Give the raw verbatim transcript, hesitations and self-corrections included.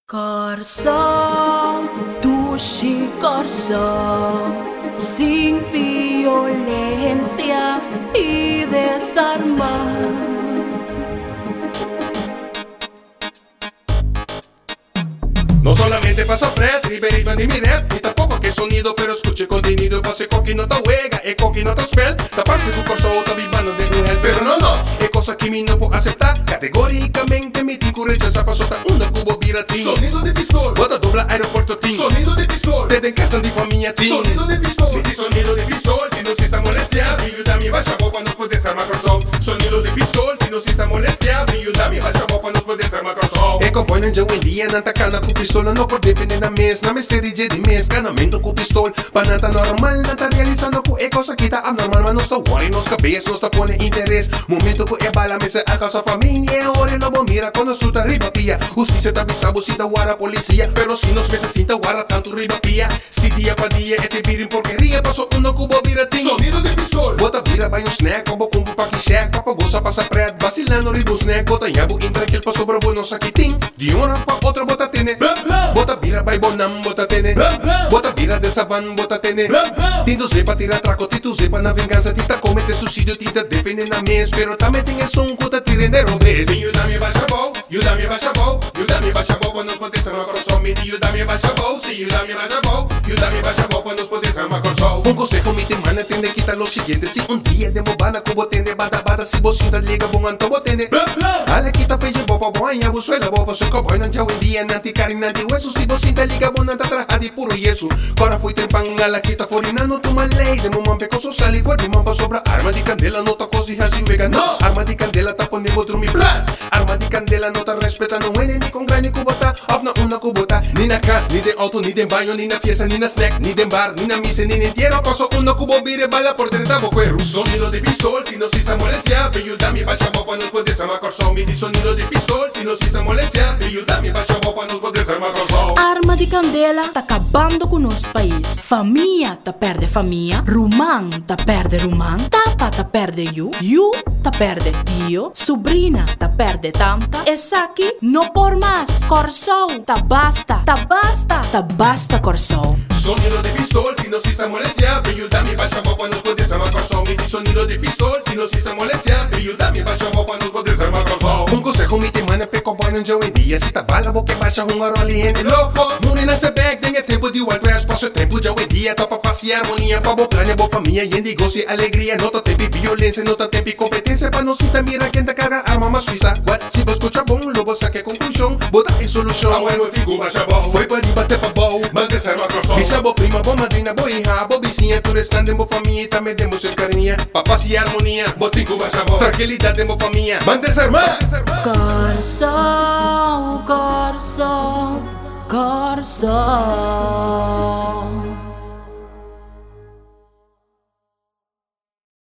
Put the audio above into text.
Corso, dushi corso, sin violencia y desarmar. No solamente pasa fred, riberiva di mi rap, ni tampoco che sonido, pero escuche contenido. Pase con que no te juega, e con que no te spell. Taparse tu corso, está vivando de él, pero no, no. Es cosa que mi no puedo aceptar. Categóricamente mi tinco rechaza pasota una cubo piratín. Sonido de pistola. Bota dobla aeropuerto team. Sonido de pistola. Desde en casa di famiglia team. Sonido de pistola. Mi sonido de pistola, ti non si sta molestia. Mi aiutami, facciamo quando puoi essere Microsoft. Sonido de pistola, ti non si sta molestia. Mi aiutami, facciamo quando puoi essere Microsoft. Ecco poi non già un dia, nanta cana con pistola. No por defender na mes, na mes terige di mes. Canamento con pistola, panata normal. Nanta realizando con e cosa que tá abnormal. Mas não está worry, nos cabeça, não está pone interesse. Momento que é bala, mesa a casa família. Ore no bom mira, quando suta riba pia. Justiça tá bisabo, si da guarda polícia. Pero si nos meses sinta guarda tanto riba pia. Si dia pa dia é te virin porqueria. Passou um cubo vira tim. Sonido de pistola. Bota vira, vai um snack, combo combo pa que check. Papa goza passa pred, vacilando riba snack. Bota yabu intranquil pa sobra bueno saquitim. De uma hora pa outra bota tene. Bota vira, vai bonam, bota tene. Bota vira de savan, bota tene. Tindo zepa tira traco, tito zepa na vingança. Tita comete suicídio, tita defende na mes. Pero também tem esse um cota tirem de robês. You dá me baixa bom, you dá me baixa bom. You dá me baixa bom, quando nos poder ser uma coração. Me you dá me baixa bom, se you dá me baixa bom. You dá me baixa bom, quando nos poder ser uma coração. Um consejo me tem mana, tem de quitar lo seguinte. Se um dia de mobana, como tende, bada bada. Se você ainda liga, bom, então botende. Ale quita feijão, bopa, bom, e a busuela, bopa. Se cowboy, não tchau, em dia, nanti, carinho, nanti, hueso. Se você ainda liga, bom, não tá traja de puro yeso. Agora foi tempang, ala quita forina, não toma lei. De momento, pecoso, sali, forte, mamba, sobra. Arma de candela, não tá coisa, assim, vega, não. Arma de candela, tá pondo, vou dormir, blá. Arma de candela, não tá respeita, não é nem com grande cubota. Of na una cubota, ni na casa, ni de auto, ni de banho, ni na fiesta, ni na snack, ni de bar, ni na misa, ni na entierro. Paso una cubo, vire bala por treinta bocueros. Sonido de pistola, ti no si se molestia. Ayúdame, baixa bopa, nos puede ser más corso. Mi sonido de pistola, ti no si se molestia. Ayúdame, baixa bopa, nos puede ser más corso. Arma de candela tá acabando com nosso país. Família tá perde família. Rumã tá perde rumã. Tata tá perde you. You tá perde tio. Sobrina tá perde tanta. Essa aqui não por mais. Corso tá basta. Tá basta. Tá basta corso. Sonido de pistola, ti no si se molestia. Ayúdame, baixa bopa, nos puede ser más corso. Mi sonido de pistola, ti no si se molestia. Ayúdame, baixa bopa, nos puede ser más corso. Um consejo me tem mana, peco boy não já em dia. Se tá bala, boca baixa, um aroli ende louco. Morena se bag, tem tempo de wild west. Passo tempo já em dia, tá pra passear, harmonia, pra boa plane, boa família. E gozo e alegria, não tá tempo violência, não tá tempo competência. Pra não sinta mira, quem tá carga arma, mas suíça. What? Se você escuta bom, logo saque conclusão. Bota em solução. A ué, motivo, baixa bom. Foi pra bater pra bom. Mande ser uma corso. Missa, boa prima, boa madrina, boa hija, boa vizinha. Tu restante, boa família, e também demos ser carinha. Pra paz e harmonia, motivo, baixa bom. Tranquilidade, boa família. Mande ser irmã. Corso, corso, corso.